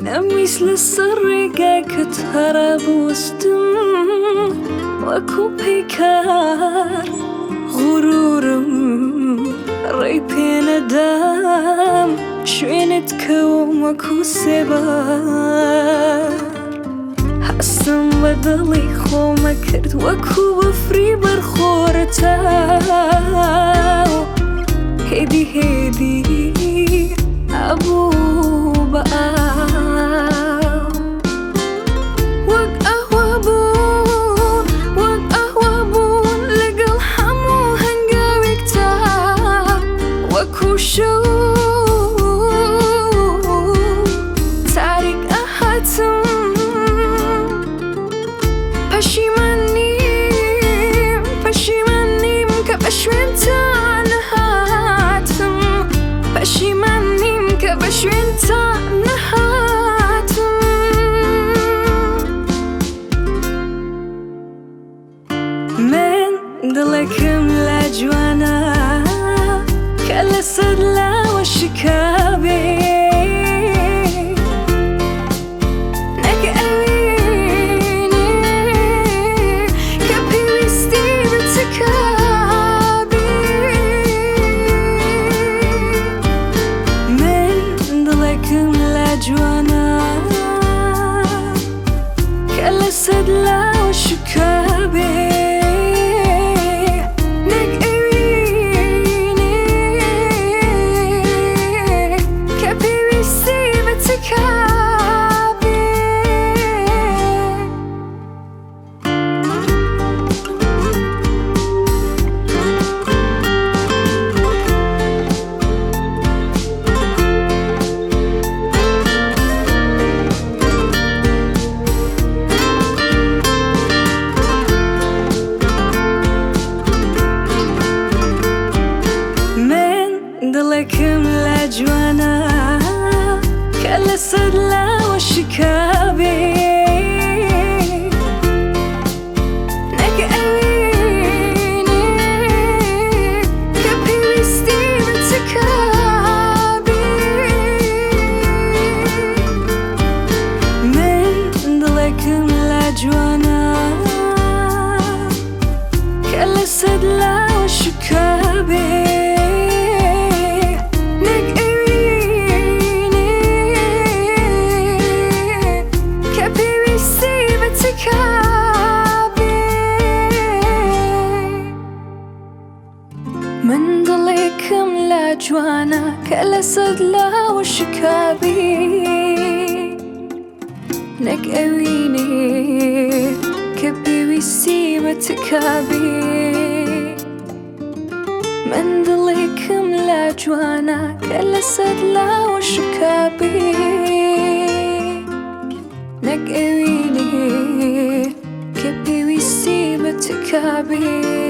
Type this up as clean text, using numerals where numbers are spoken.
مثل السرقة كتهرب وسطم وكو بيكار غرورم ريبي ندام شوينتكوم وكو سبار حسن بدلي خو ما كرت وكو بفري برخورتاو هيدي أبو بقاو وقهوة لقل حمو هنقاوي كتاب وكو شو تاريك أحاتم بشيمانيم كبشوين تانهاتم بشيمانيم كبشوين تانهاتم من دلكم لاجوانا كلا صدلا وشكابي جوانا كلا صدلا وشكابي نقويني كبيري سيبتك دلكم لاجوانا كلا صدلا وشكابي نقويني كبيري ستيبتك من دلكم لاجوانا كلا صدلا وشكابي من ضليكم لاجوانا كلا صدلا وشكابي نقويني كبيري سيبتك من ضليكم لاجوانا كلا صدلا وشكابي نقويني كبيري سيبتك